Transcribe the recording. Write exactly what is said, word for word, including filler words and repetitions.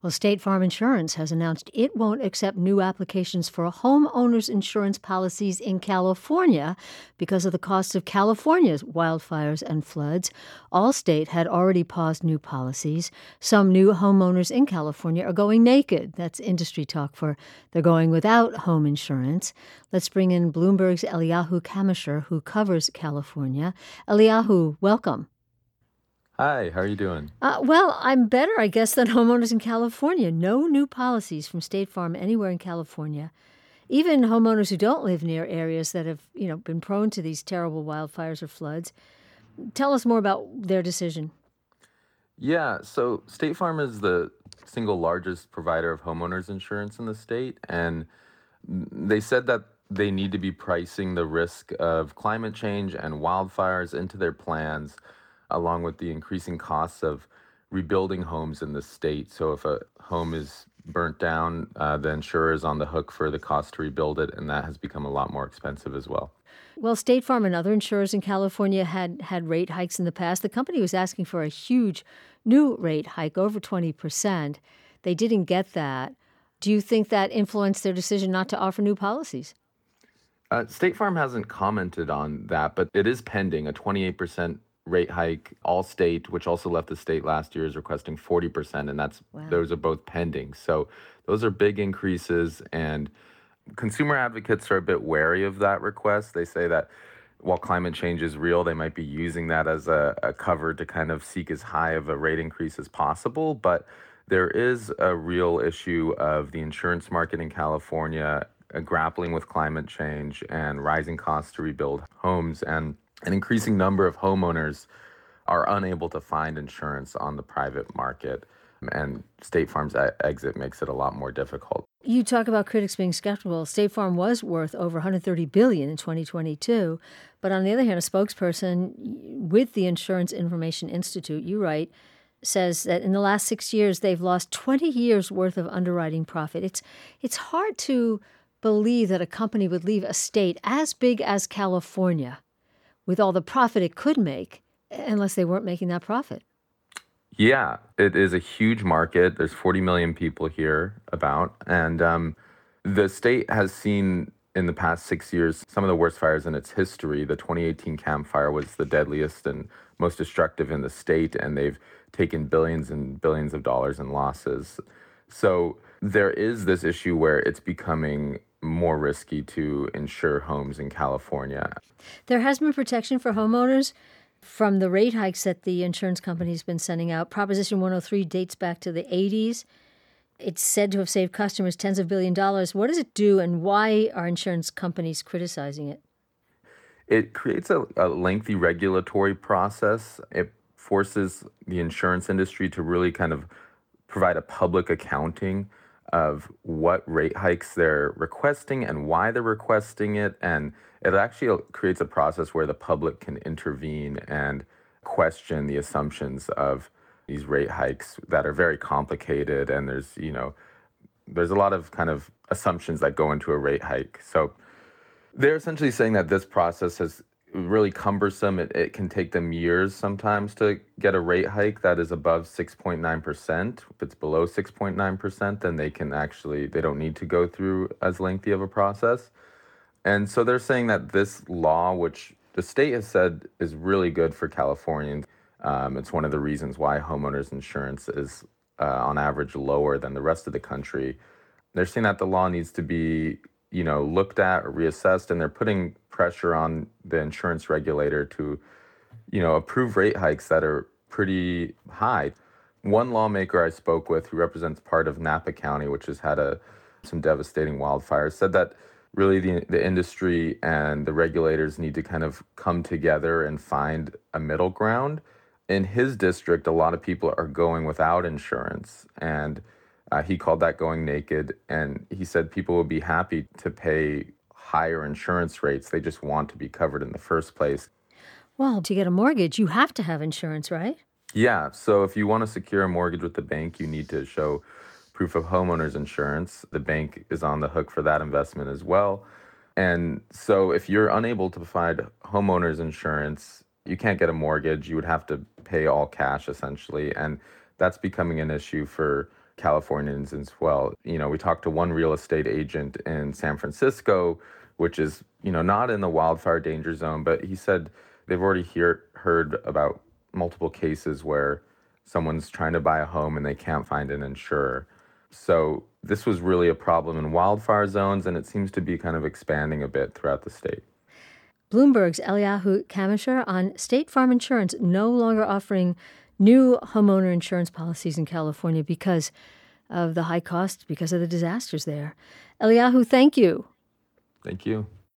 Well, State Farm Insurance has announced it won't accept new applications for homeowners insurance policies in California because of the cost of California's wildfires and floods. Allstate had already paused new policies. Some new homeowners in California are going naked. That's industry talk for they're going without home insurance. Let's bring in Bloomberg's Eliyahu Kamisher, who covers California. Eliyahu, welcome. Hi, how are you doing? Uh, well, I'm better, I guess, than homeowners in California. No new policies from State Farm anywhere in California. Even homeowners who don't live near areas that have, you know, been prone to these terrible wildfires or floods. Tell us more about their decision. Yeah, so State Farm is the single largest provider of homeowners insurance in the state, and they said that they need to be pricing the risk of climate change and wildfires into their plans, along with the increasing costs of rebuilding homes in the state. So if a home is burnt down, uh, the insurer is on the hook for the cost to rebuild it, and that has become a lot more expensive as well. Well, State Farm and other insurers in California had had rate hikes in the past. The company was asking for a huge new rate hike, over twenty percent. They didn't get that. Do you think that influenced their decision not to offer new policies? Uh, State Farm hasn't commented on that, but it is pending a twenty-eight percent rate hike. Allstate, which also left the state last year, is requesting forty percent, and that's Wow. those are both pending. So those are big increases, and consumer advocates are a bit wary of that request. They say that while climate change is real, they might be using that as a, a cover to kind of seek as high of a rate increase as possible. But there is a real issue of the insurance market in California uh, grappling with climate change and rising costs to rebuild homes, and an increasing number of homeowners are unable to find insurance on the private market. And State Farm's e- exit makes it a lot more difficult. You talk about critics being skeptical. State Farm was worth over one hundred thirty billion dollars in twenty twenty-two. But on the other hand, a spokesperson with the Insurance Information Institute, you write, says that in the last six years, they've lost twenty years worth of underwriting profit. It's, it's hard to believe that a company would leave a state as big as California with all the profit it could make unless they weren't making that profit. Yeah, it is a huge market. There's forty million people here about. And um, the state has seen in the past six years some of the worst fires in its history. The twenty eighteen Camp Fire was the deadliest and most destructive in the state, and they've taken billions and billions of dollars in losses. So there is this issue where it's becoming more risky to insure homes in California. There has been protection for homeowners from the rate hikes that the insurance company's been sending out. Proposition one oh three dates back to the eighties. It's said to have saved customers tens of billion dollars. What does it do, and why are insurance companies criticizing it? It creates a, a lengthy regulatory process. It forces the insurance industry to really kind of provide a public accounting of what rate hikes they're requesting and why they're requesting it. And it actually creates a process where the public can intervene and question the assumptions of these rate hikes that are very complicated. And there's, you know, there's a lot of kind of assumptions that go into a rate hike. So they're essentially saying that this process is really cumbersome. It, it can take them years sometimes to get a rate hike that is above six point nine percent. If it's below six point nine percent, then they can actually, they don't need to go through as lengthy of a process. And so they're saying that this law, which the state has said is really good for Californians, um, it's one of the reasons why homeowners insurance is uh, on average lower than the rest of the country. They're saying that the law needs to be, you know, looked at or reassessed, and they're putting pressure on the insurance regulator to, you know, approve rate hikes that are pretty high. One lawmaker I spoke with, who represents part of Napa County, which has had a some devastating wildfires, said that really the the industry and the regulators need to kind of come together and find a middle ground. In his district, a lot of people are going without insurance, and uh, he called that going naked. And he said people would be happy to pay higher insurance rates. They just want to be covered in the first place. Well, to get a mortgage, you have to have insurance, right? Yeah, so if you want to secure a mortgage with the bank, you need to show proof of homeowner's insurance. The bank is on the hook for that investment as well. And so if you're unable to provide homeowner's insurance, you can't get a mortgage. You would have to pay all cash, essentially. And that's becoming an issue for Californians as well. You know, we talked to one real estate agent in San Francisco, which is, you know, not in the wildfire danger zone, but he said they've already hear, heard about multiple cases where someone's trying to buy a home and they can't find an insurer. So this was really a problem in wildfire zones, and it seems to be kind of expanding a bit throughout the state. Bloomberg's Eliyahu Kamisher on State Farm Insurance no longer offering new homeowner insurance policies in California because of the high costs, because of the disasters there. Eliyahu, thank you. Thank you.